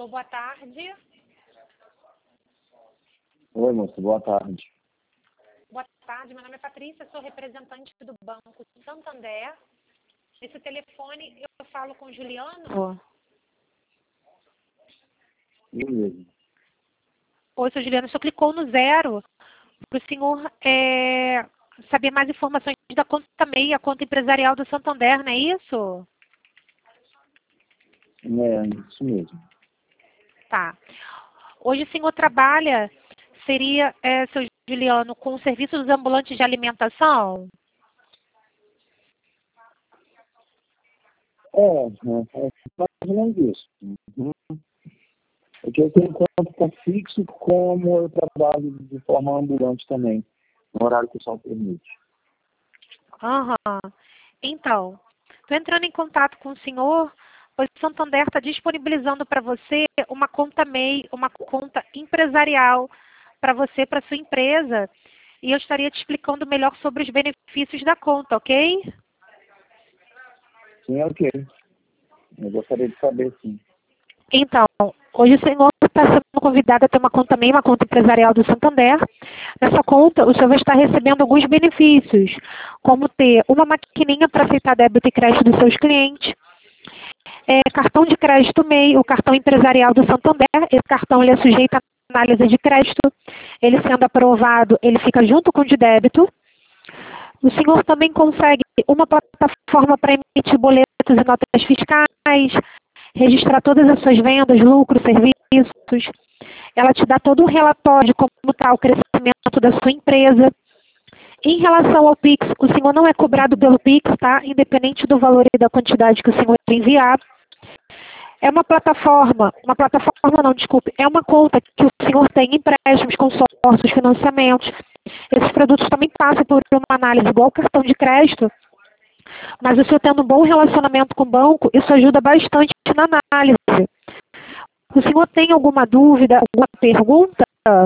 Alô, boa tarde. Oi, moça, boa tarde. Boa tarde, meu nome é Patrícia, sou representante do Banco Santander. Esse telefone eu falo com o Juliano? Eu mesmo. Oi, seu Juliano, o senhor clicou no 0 para o senhor saber mais informações da conta MEI, a conta empresarial do Santander, não é isso? É, isso mesmo. Tá. Hoje o senhor trabalha, seu Juliano, com serviços ambulantes de alimentação? Mais ou menos isso. Uhum. Porque eu tenho conta fixo, como eu trabalho de forma ambulante também, no horário que o pessoal permite. Aham. Então, estou entrando em contato com o senhor, pois o Santander está disponibilizando para você uma conta MEI, uma conta empresarial para você, para sua empresa. E eu estaria te explicando melhor sobre os benefícios da conta, ok? Sim, é ok. Eu gostaria de saber, sim. Então, hoje o senhor está sendo convidado a ter uma conta MEI, uma conta empresarial do Santander. Nessa conta, o senhor vai estar recebendo alguns benefícios, como ter uma maquininha para aceitar débito e crédito dos seus clientes, cartão de crédito MEI, o cartão empresarial do Santander. Esse cartão ele é sujeito à análise de crédito. Ele sendo aprovado, ele fica junto com o de débito. O senhor também consegue uma plataforma para emitir boletos e notas fiscais, registrar todas as suas vendas, lucros, serviços. Ela te dá todo um relatório de como está o crescimento da sua empresa. Em relação ao Pix, o senhor não é cobrado pelo Pix, tá? Independente do valor e da quantidade que o senhor enviar. É uma plataforma não, desculpe, é uma conta que o senhor tem empréstimos, consórcios, financiamentos. Esses produtos também passam por uma análise igual ao cartão de crédito, mas o senhor tendo um bom relacionamento com o banco, isso ajuda bastante na análise. O senhor tem alguma dúvida, alguma pergunta?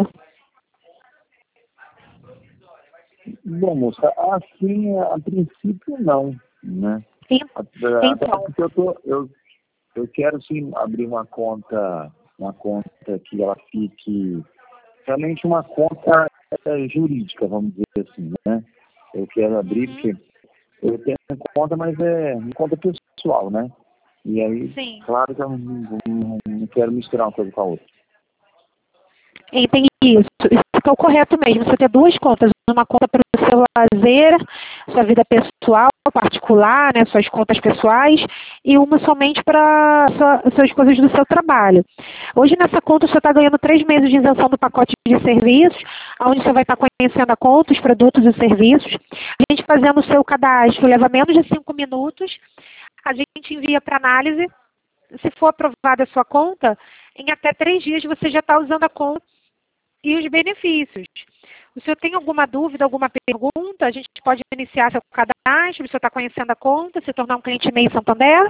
Bom, moça, assim, a princípio não, né? Até Então, porque eu quero sim abrir uma conta que ela fique realmente uma conta jurídica, vamos dizer assim, né? Eu quero abrir porque eu tenho conta, mas é uma conta pessoal, né? E aí, sim. claro que eu não quero misturar uma coisa com a outra. Entendi isso. Isso é o correto mesmo. Você ter duas contas. Uma conta para o seu lazer, sua vida pessoal, particular, né, suas contas pessoais, e uma somente para suas coisas do seu trabalho. Hoje nessa conta você está ganhando 3 meses de isenção do pacote de serviços, onde você vai estar conhecendo a conta, os produtos e serviços. A gente fazendo o seu cadastro leva menos de 5 minutos. A gente envia para análise. Se for aprovada a sua conta, em até 3 dias você já está usando a conta e os benefícios. O senhor tem alguma dúvida, alguma pergunta? A gente pode iniciar seu cadastro, o senhor está conhecendo a conta, se tornar um cliente MEI Santander?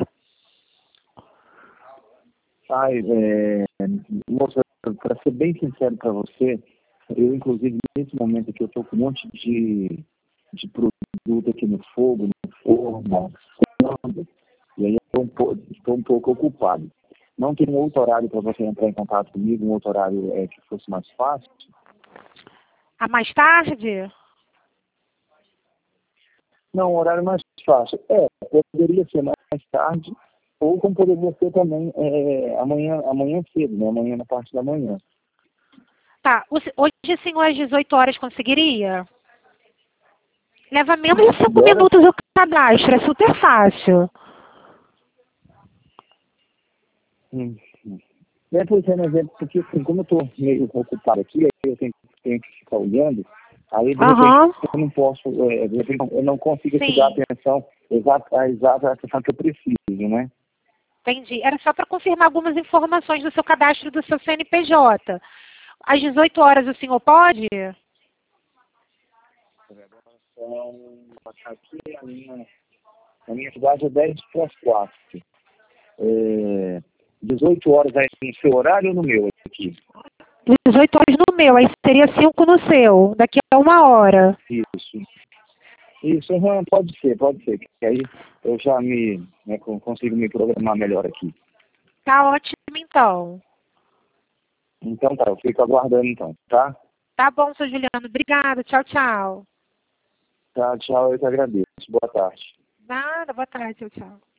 Moça, para ser bem sincero para você, eu inclusive nesse momento aqui eu estou com um monte de produto aqui no fogo, no forno, e aí eu estou um pouco ocupado. Não tem um outro horário para você entrar em contato comigo, um outro horário que fosse mais fácil? A mais tarde? Não, um horário mais fácil. Poderia ser mais tarde, ou como poderia ser também amanhã cedo, né? Amanhã na parte da manhã. Tá. Hoje, senhor, às 18 horas conseguiria? Leva menos de 5 minutos o cadastro, é super fácil. Pois é, mas porque assim, como eu estou meio ocupado aqui, aí eu tenho que ficar olhando, aí de repente eu não posso, de repente eu não consigo te dar a atenção exata atenção que eu preciso, né? Entendi. Era só para confirmar algumas informações do seu cadastro do seu CNPJ. Às 18 horas o senhor pode? Aqui a minha cidade é 10 para as 4. 18 horas aí no seu horário ou no meu aqui? 18 horas no meu, aí seria 5 no seu, daqui a 1 hora. Isso, pode ser, que aí eu já consigo me programar melhor aqui. Tá ótimo, então. Então tá, eu fico aguardando então, tá? Tá bom, seu Juliano. Obrigada. Tchau, tchau. Tá, tchau, eu que agradeço. Boa tarde. Nada, boa tarde. Tchau, tchau.